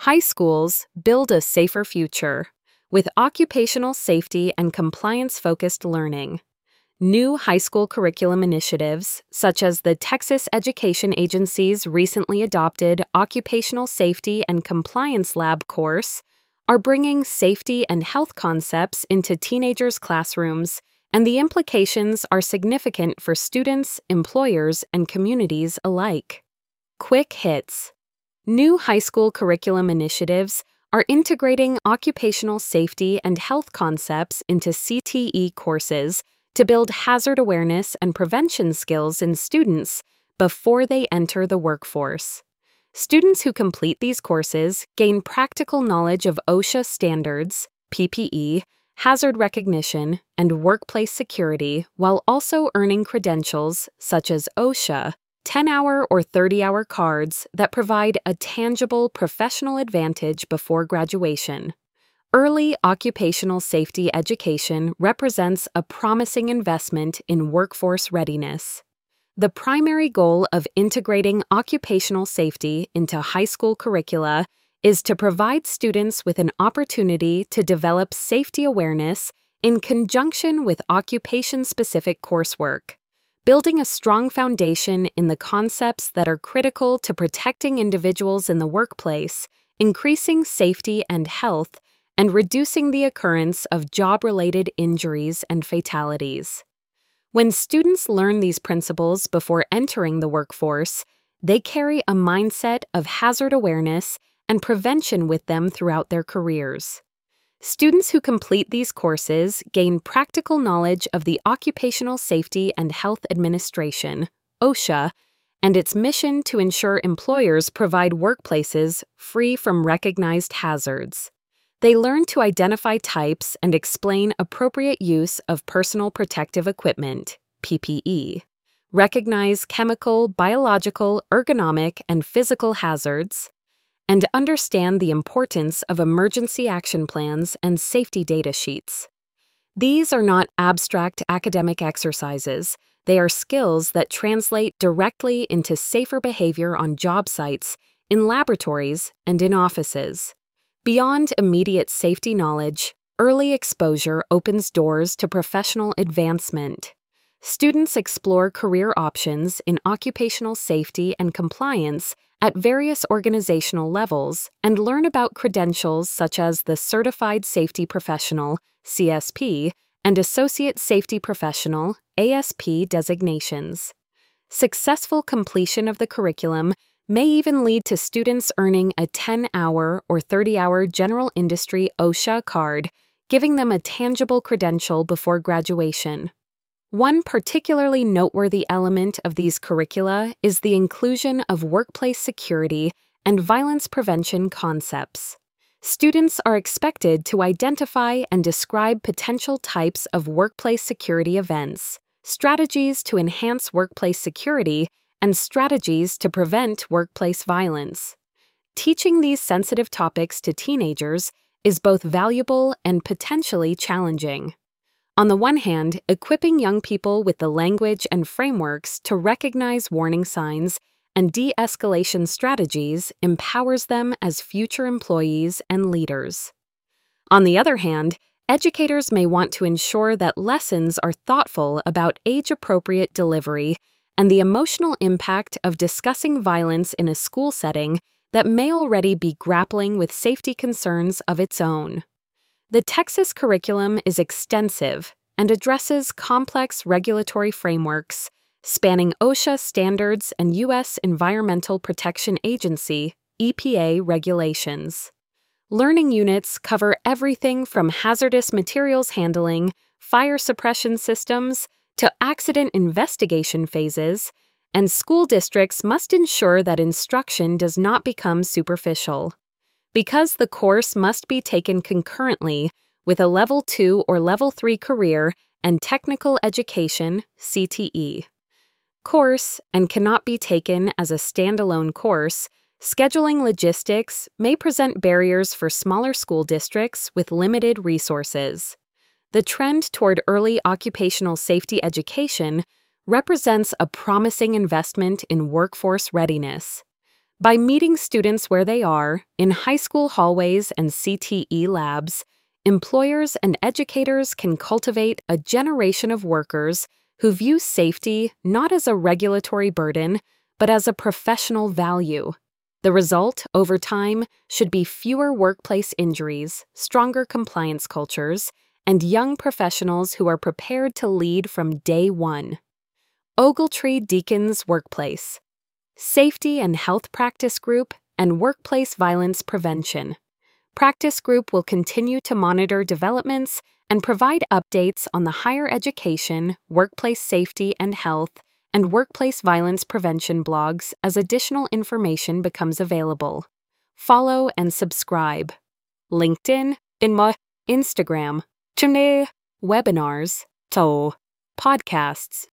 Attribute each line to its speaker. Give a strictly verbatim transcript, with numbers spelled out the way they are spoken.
Speaker 1: High schools build a safer future with occupational safety and compliance-focused learning. New high school curriculum initiatives, such as the Texas Education Agency's recently adopted Occupational Safety and Compliance Lab course, are bringing safety and health concepts into teenagers' classrooms, and the implications are significant for students, employers, and communities alike. Quick hits. New high school curriculum initiatives are integrating occupational safety and health concepts into C T E courses to build hazard awareness and prevention skills in students before they enter the workforce. Students who complete these courses gain practical knowledge of OSHA standards, P P E, hazard recognition, and workplace security while also earning credentials such as OSHA, ten-hour or thirty-hour cards that provide a tangible professional advantage before graduation. Early occupational safety education represents a promising investment in workforce readiness. The primary goal of integrating occupational safety into high school curricula is to provide students with an opportunity to develop safety awareness in conjunction with occupation-specific coursework, building a strong foundation in the concepts that are critical to protecting individuals in the workplace, increasing safety and health, and reducing the occurrence of job-related injuries and fatalities. When students learn these principles before entering the workforce, they carry a mindset of hazard awareness and prevention with them throughout their careers. Students who complete these courses gain practical knowledge of the Occupational Safety and Health Administration, OSHA, and its mission to ensure employers provide workplaces free from recognized hazards. They learn to identify types and explain appropriate use of personal protective equipment, P P E, recognize chemical, biological, ergonomic, and physical hazards, and understand the importance of emergency action plans and safety data sheets. These are not abstract academic exercises. They are skills that translate directly into safer behavior on job sites, in laboratories, and in offices. Beyond immediate safety knowledge, early exposure opens doors to professional advancement. Students explore career options in occupational safety and compliance at various organizational levels and learn about credentials such as the Certified Safety Professional, C S P, and Associate Safety Professional, A S P designations. Successful completion of the curriculum may even lead to students earning a ten-hour or thirty-hour general industry OSHA card, giving them a tangible credential before graduation. One particularly noteworthy element of these curricula is the inclusion of workplace security and violence prevention concepts. Students are expected to identify and describe potential types of workplace security events, strategies to enhance workplace security, and strategies to prevent workplace violence. Teaching these sensitive topics to teenagers is both valuable and potentially challenging. On the one hand, equipping young people with the language and frameworks to recognize warning signs and de-escalation strategies empowers them as future employees and leaders. On the other hand, educators may want to ensure that lessons are thoughtful about age-appropriate delivery and the emotional impact of discussing violence in a school setting that may already be grappling with safety concerns of its own. The Texas curriculum is extensive and addresses complex regulatory frameworks spanning OSHA standards and U S Environmental Protection Agency, E P A regulations. Learning units cover everything from hazardous materials handling, fire suppression systems, to accident investigation phases, and school districts must ensure that instruction does not become superficial. Because the course must be taken concurrently with a Level two or Level three career and technical education, C T E, course and cannot be taken as a standalone course, scheduling logistics may present barriers for smaller school districts with limited resources. The trend toward early occupational safety education represents a promising investment in workforce readiness. By meeting students where they are, in high school hallways and C T E labs, employers and educators can cultivate a generation of workers who view safety not as a regulatory burden, but as a professional value. The result, over time, should be fewer workplace injuries, stronger compliance cultures, and young professionals who are prepared to lead from day one. Ogletree Deacon's Workplace, Safety and Health Practice Group, and Workplace Violence Prevention. Practice Group will continue to monitor developments and provide updates on the higher education, workplace safety and health, and workplace violence prevention blogs as additional information becomes available. Follow and subscribe. LinkedIn, Inmo, Instagram, Chune, webinars, to podcasts.